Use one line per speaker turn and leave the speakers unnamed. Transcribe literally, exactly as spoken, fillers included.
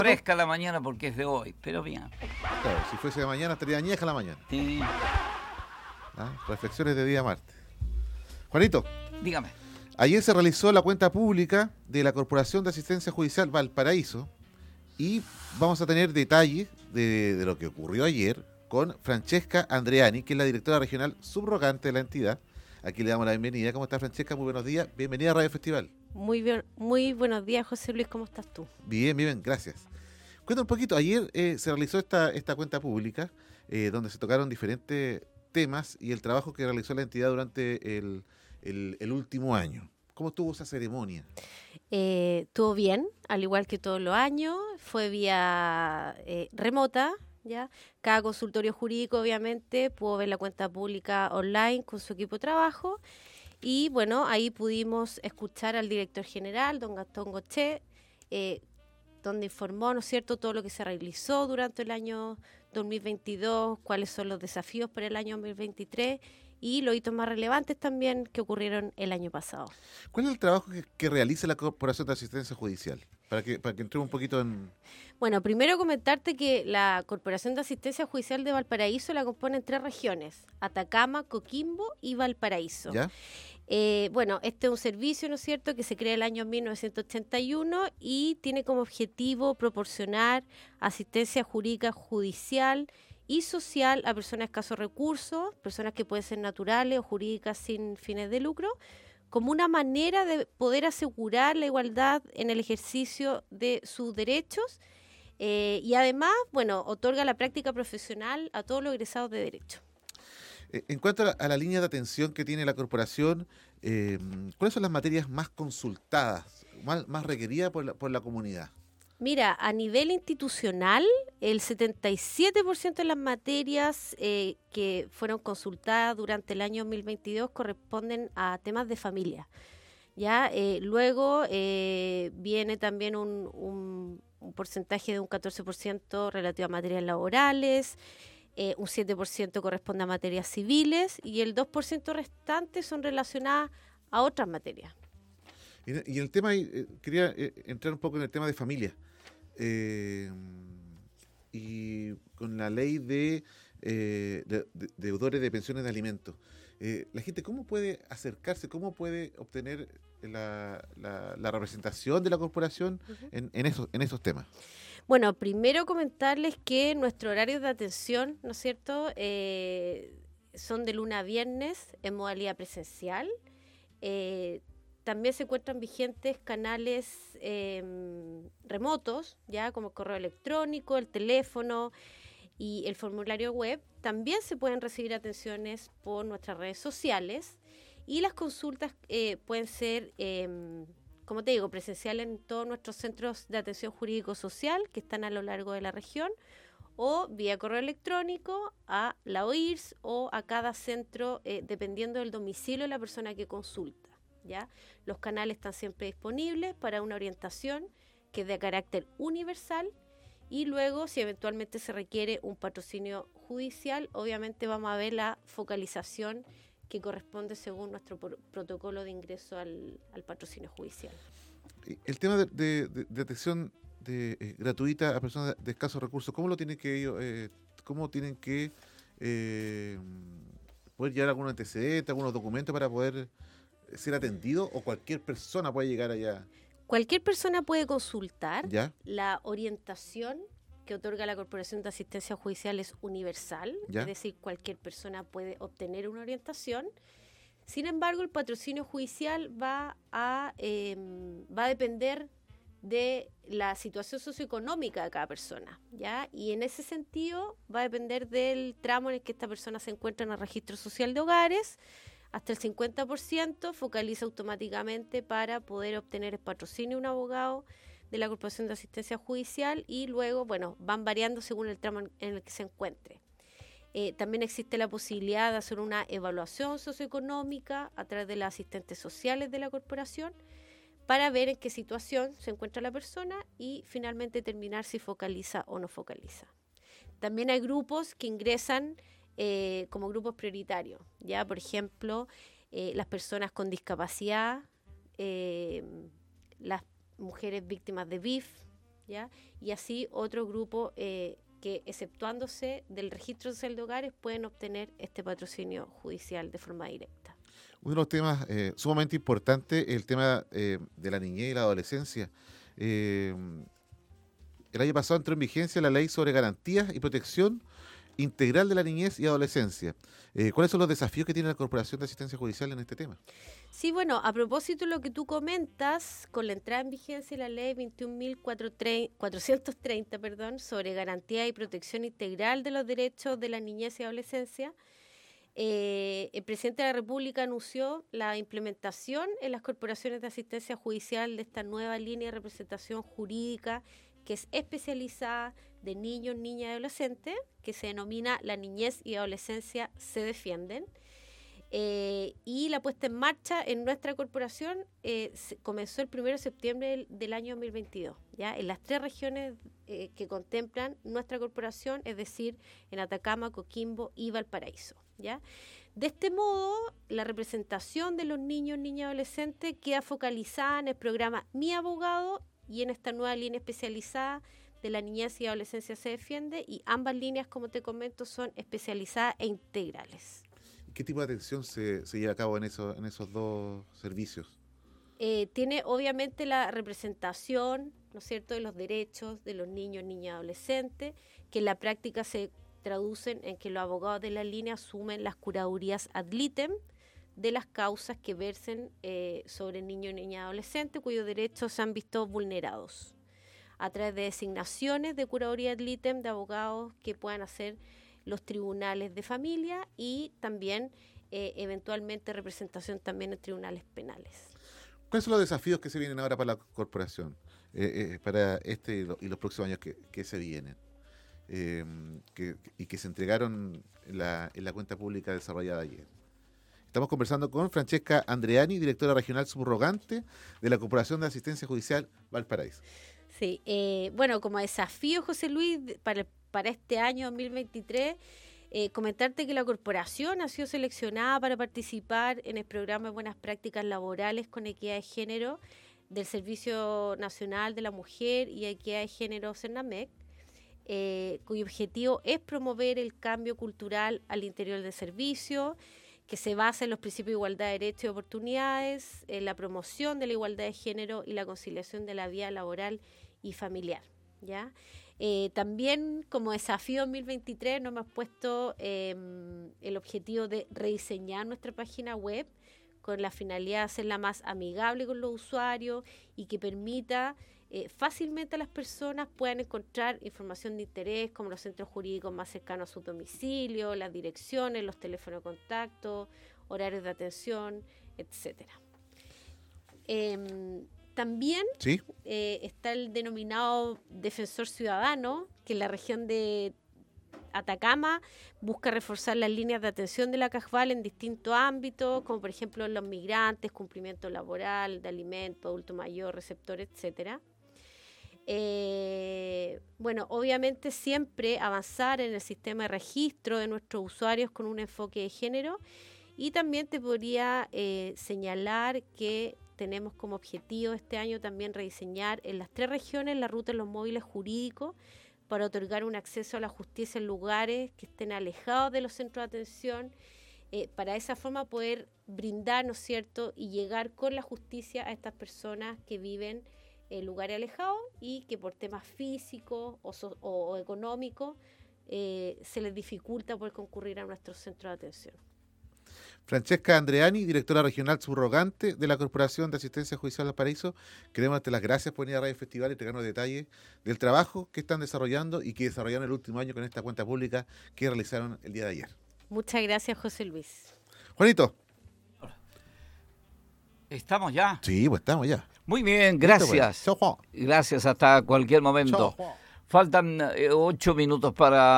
fresca la mañana porque es de hoy, pero bien.
Claro, si fuese de mañana estaría añeja la mañana.
Sí.
¿Ah? Reflexiones de día martes. Juanito,
Dígame.
ayer se realizó la cuenta pública de la Corporación de Asistencia Judicial Valparaíso y vamos a tener detalles de, de lo que ocurrió ayer con Francesca Andreani, que es la directora regional subrogante de la entidad. Aquí le damos la bienvenida. ¿Cómo está, Francesca? Muy buenos días. Bienvenida a Radio Festival.
Muy bien, muy buenos días, José Luis. ¿Cómo estás tú?
Bien, bien, gracias. Cuenta un poquito. Ayer eh, se realizó esta, esta cuenta pública eh, donde se tocaron diferentes temas y el trabajo que realizó la entidad durante el, el, el último año. ¿Cómo estuvo esa ceremonia?
Eh, Estuvo bien, al igual que todos los años. Fue vía eh, remota. ¿Ya? Cada consultorio jurídico, obviamente, pudo ver la cuenta pública online con su equipo de trabajo. Y bueno, ahí pudimos escuchar al director general, don Gastón Goché, eh, donde informó, ¿no es cierto?, todo lo que se realizó durante el año dos mil veintidós, cuáles son los desafíos para el año dos mil veintitrés y los hitos más relevantes también que ocurrieron el año pasado.
¿Cuál es el trabajo que, que realiza la Corporación de Asistencia Judicial? Para que, para que entremos un poquito en...
Bueno, primero comentarte que la Corporación de Asistencia Judicial de Valparaíso la componen tres regiones: Atacama, Coquimbo y Valparaíso.
¿Ya?
Eh, bueno, este es un servicio, ¿no es cierto?, que se crea el año mil novecientos ochenta y uno y tiene como objetivo proporcionar asistencia jurídica judicial y social a personas de escasos recursos, personas que pueden ser naturales o jurídicas sin fines de lucro, como una manera de poder asegurar la igualdad en el ejercicio de sus derechos eh, y además, bueno, otorga la práctica profesional a todos los egresados de Derecho.
Eh, en cuanto a la, a la línea de atención que tiene la corporación, eh, ¿cuáles son las materias más consultadas, más, más requeridas por la, por la comunidad?
Mira, a nivel institucional, el setenta y siete por ciento de las materias eh, que fueron consultadas durante el año dos mil veintidós corresponden a temas de familia. Ya, eh, luego eh, viene también un, un, un porcentaje de un catorce por ciento relativo a materias laborales, eh, un siete por ciento corresponde a materias civiles y el dos por ciento restante son relacionadas a otras materias.
Y, y el tema, eh, quería eh, entrar un poco en el tema de familia. Eh, y con la ley de, eh, de, de deudores de pensiones de alimentos. Eh, la gente, ¿cómo puede acercarse, cómo puede obtener la, la, la representación de la corporación uh-huh. en, en, esos, en esos temas?
Bueno, primero comentarles que nuestros horarios de atención, ¿no es cierto?, eh, son de lunes a viernes en modalidad presencial. Eh, También se encuentran vigentes canales eh, remotos, ya como el correo electrónico, el teléfono y el formulario web. También se pueden recibir atenciones por nuestras redes sociales y las consultas eh, pueden ser, eh, como te digo, presenciales en todos nuestros centros de atención jurídico-social que están a lo largo de la región o vía correo electrónico a la O I R S o a cada centro, eh, dependiendo del domicilio de la persona que consulta. ¿Ya? Los canales están siempre disponibles para una orientación que es de carácter universal y luego, si eventualmente se requiere un patrocinio judicial, obviamente vamos a ver la focalización que corresponde según nuestro por- protocolo de ingreso al, al patrocinio judicial.
El tema de, de, de, de atención de, eh, gratuita a personas de escasos recursos, ¿cómo lo tienen que ellos, eh, cómo tienen que eh, poder llevar algunos antecedentes, algunos documentos para poder ser atendido o cualquier persona puede llegar allá?
Cualquier persona puede consultar.
¿Ya?
La orientación que otorga la Corporación de Asistencia Judicial es universal,
¿Ya?
Es decir, cualquier persona puede obtener una orientación. Sin embargo, el patrocinio judicial va a, eh, va a depender de la situación socioeconómica de cada persona, ¿ya? Y en ese sentido va a depender del tramo en el que esta persona se encuentra en el registro social de hogares. Hasta el cincuenta por ciento focaliza automáticamente para poder obtener el patrocinio de un abogado de la Corporación de Asistencia Judicial y luego, bueno, van variando según el tramo en, en el que se encuentre. Eh, también existe la posibilidad de hacer una evaluación socioeconómica a través de las asistentes sociales de la corporación para ver en qué situación se encuentra la persona y finalmente determinar si focaliza o no focaliza. También hay grupos que ingresan Eh, como grupos prioritarios, ya por ejemplo eh, las personas con discapacidad, eh, las mujeres víctimas de V I F, ¿ya? Y así otro grupo eh, que, exceptuándose del registro social de hogares, pueden obtener este patrocinio judicial de forma directa.
Uno de los temas eh, sumamente importantes es el tema eh, de la niñez y la adolescencia. Eh, el año pasado entró en vigencia la ley sobre garantías y protección integral de la niñez y adolescencia. Eh, ¿Cuáles son los desafíos que tiene la Corporación de Asistencia Judicial en este tema?
Sí, bueno, a propósito de lo que tú comentas, con la entrada en vigencia de la ley veintiún mil cuatrocientos treinta perdón, sobre garantía y protección integral de los derechos de la niñez y adolescencia, eh, el presidente de la República anunció la implementación en las corporaciones de asistencia judicial de esta nueva línea de representación jurídica que es especializada de niños, niñas y adolescentes, que se denomina La Niñez y Adolescencia se defienden. Eh, y la puesta en marcha en nuestra corporación eh, se, comenzó el primero de septiembre del, del año dos mil veintidós, ¿ya? En las tres regiones eh, que contemplan nuestra corporación, es decir, en Atacama, Coquimbo y Valparaíso, ¿ya? De este modo, la representación de los niños, niñas y adolescentes queda focalizada en el programa Mi Abogado y en esta nueva línea especializada de La Niñez y Adolescencia se defiende, y ambas líneas, como te comento, son especializadas e integrales.
¿Qué tipo de atención se, se lleva a cabo en, eso, en esos dos servicios?
Eh, tiene obviamente la representación, ¿no es cierto?, de los derechos de los niños, niñas y adolescentes, que en la práctica se traducen en que los abogados de la línea asumen las curadurías ad litem de las causas que versen eh, sobre niños, niñas y adolescentes cuyos derechos se han visto vulnerados, a través de designaciones de curaduría ad litem de abogados que puedan hacer los tribunales de familia y también eh, eventualmente representación también en tribunales penales.
¿Cuáles son los desafíos que se vienen ahora para la corporación, eh, eh, para este y, lo, y los próximos años que, que se vienen eh, que, y que se entregaron en la, en la cuenta pública desarrollada ayer? Estamos conversando con Francesca Andreani, directora regional subrogante de la Corporación de Asistencia Judicial Valparaíso.
Sí, eh, bueno, como desafío, José Luis, para, para este año dos mil veintitrés, eh, comentarte que la corporación ha sido seleccionada para participar en el programa de Buenas Prácticas Laborales con Equidad de Género del Servicio Nacional de la Mujer y Equidad de Género CERNAMEC, eh, cuyo objetivo es promover el cambio cultural al interior del servicio, que se basa en los principios de igualdad de derechos y oportunidades, en la promoción de la igualdad de género y la conciliación de la vida laboral y familiar, ¿ya? Eh, también como desafío dos mil veintitrés nos hemos puesto eh, el objetivo de rediseñar nuestra página web con la finalidad de hacerla más amigable con los usuarios y que permita eh, fácilmente a las personas puedan encontrar información de interés como los centros jurídicos más cercanos a su domicilio, las direcciones, los teléfonos de contacto, horarios de atención, etcétera. Eh, también
¿Sí?
eh, está el denominado defensor ciudadano, que en la región de Atacama busca reforzar las líneas de atención de la CAJVAL en distintos ámbitos, como por ejemplo los migrantes, cumplimiento laboral, de alimentos, adulto mayor, receptor, etcétera. Eh, bueno, obviamente siempre avanzar en el sistema de registro de nuestros usuarios con un enfoque de género, y también te podría eh, señalar que tenemos como objetivo este año también rediseñar en las tres regiones la ruta de los móviles jurídicos para otorgar un acceso a la justicia en lugares que estén alejados de los centros de atención, eh, para de esa forma poder brindar, ¿no es cierto?, y llegar con la justicia a estas personas que viven en lugares alejados y que por temas físicos o, so, o, o económicos eh, se les dificulta poder concurrir a nuestros centros de atención.
Francesca Andreani, directora regional subrogante de la Corporación de Asistencia Judicial Valparaíso, queremos darte las gracias por venir a Radio Festival y entregarnos detalles del trabajo que están desarrollando y que desarrollaron el último año con esta cuenta pública que realizaron el día de ayer.
Muchas gracias, José Luis.
Juanito.
¿Estamos ya?
Sí, pues estamos ya.
Muy bien, gracias.
Chao, Juan.
Gracias, hasta cualquier momento.
Chao, Juan.
Faltan eh, ocho minutos para